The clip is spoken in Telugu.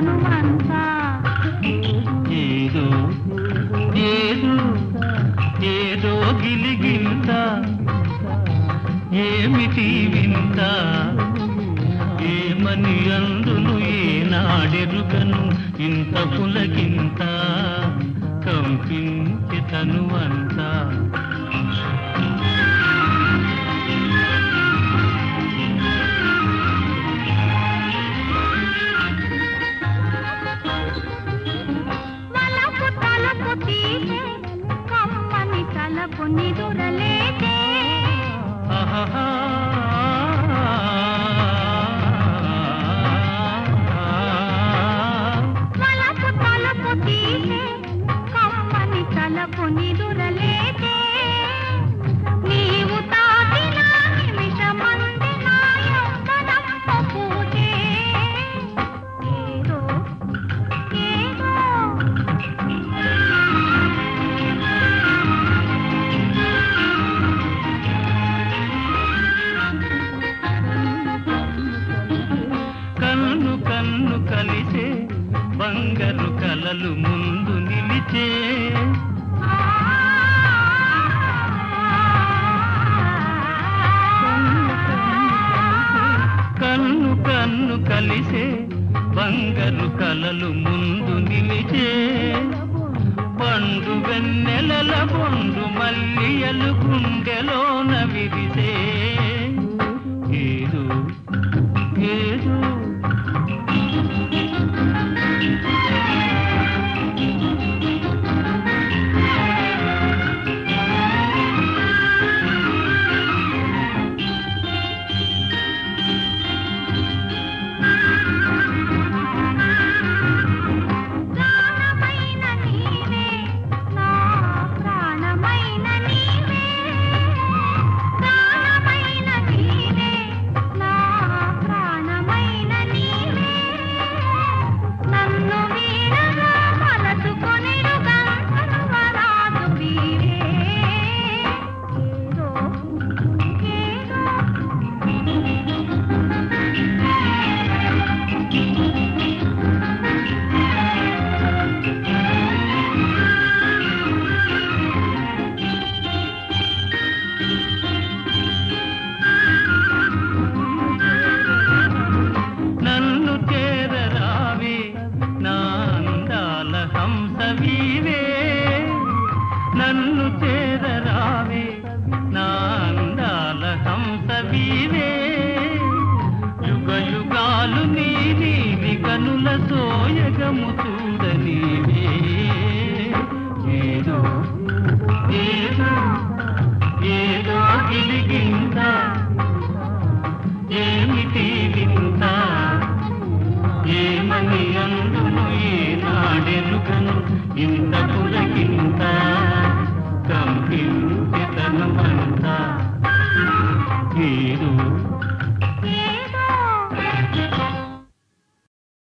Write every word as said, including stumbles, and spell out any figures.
తనువంతా ఏదో ఏదో ఏదో గిలిగింత ఏమిటి వింత ఏమని అందును ఏనాడెరుగను ఇంత పులకింత కంపించి తనువంతా తలపు నిదురలేదే తలపు తలపు తీసే కమ్మని తలపు నిదురలేదే నీవు తాకిన నిమిషమంది నా యొక్కదంపు పూజే ఏదో ఏదో కన్ను కన్ను కలిసే బంగారు కలలు ముందు నిలిచే కన్ను కన్ను కలిసే బంగారు కలలు ముందు నిలిచే పండు వెన్నెలల బొండు మల్లియలు గుండెలోన విరిసే ఏదో ఏదో నన్ను చేరరావే నా అందాల హంస వీవే యుగ యుగాలు నీ నీవి కనుల సోయగము చూడనీవే ఏదో ఏదో ఏదో గిలిగింత ఏమిటి వింత ఏమని అందును ఏనాడెరుగను ఇంత పులకింత కంపించి తనువంతా ఏదో